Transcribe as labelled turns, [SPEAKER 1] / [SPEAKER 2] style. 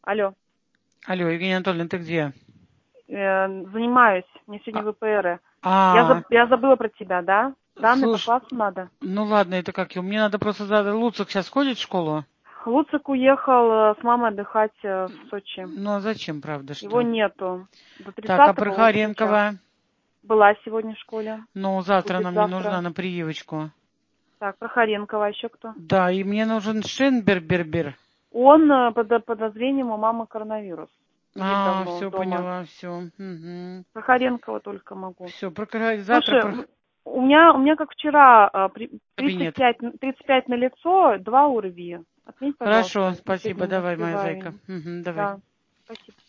[SPEAKER 1] Алло.
[SPEAKER 2] Алло, Евгения Анатольевна, ты где?
[SPEAKER 1] Занимаюсь. Мне сегодня ВПР.
[SPEAKER 2] А,
[SPEAKER 1] Я забыла про тебя, да? Данные по
[SPEAKER 2] слушай,
[SPEAKER 1] классу надо.
[SPEAKER 2] ну ладно, это как его. Мне надо просто задать. Луцик сейчас ходит в школу?
[SPEAKER 1] Луцик уехал с мамой отдыхать в Сочи.
[SPEAKER 2] Ну а зачем, правда,
[SPEAKER 1] Его
[SPEAKER 2] что?
[SPEAKER 1] нету. До
[SPEAKER 2] Так, а
[SPEAKER 1] 30-го он встречал.
[SPEAKER 2] Прохоренкова?
[SPEAKER 1] Была сегодня в школе.
[SPEAKER 2] Ну, завтра
[SPEAKER 1] Будет
[SPEAKER 2] она мне нужна
[SPEAKER 1] завтра.
[SPEAKER 2] на прививочку.
[SPEAKER 1] Так, Прохоренкова, еще кто?
[SPEAKER 2] Да, и мне нужен Шенбербербер.
[SPEAKER 1] Он под подозрением у мамы коронавирус. Сидит
[SPEAKER 2] А,
[SPEAKER 1] давно
[SPEAKER 2] все,
[SPEAKER 1] дома.
[SPEAKER 2] поняла, все. Угу.
[SPEAKER 1] Прохоренкова только могу.
[SPEAKER 2] Все, завтра
[SPEAKER 1] Слушай, у меня как вчера,
[SPEAKER 2] кабинет.
[SPEAKER 1] 35 на лицо, 2 УРВИ. Отметь,
[SPEAKER 2] Хорошо,
[SPEAKER 1] пожалуйста,
[SPEAKER 2] спасибо,
[SPEAKER 1] действительно
[SPEAKER 2] давай, моя зайка.
[SPEAKER 1] успеваем.
[SPEAKER 2] Угу, давай.
[SPEAKER 1] Да, спасибо.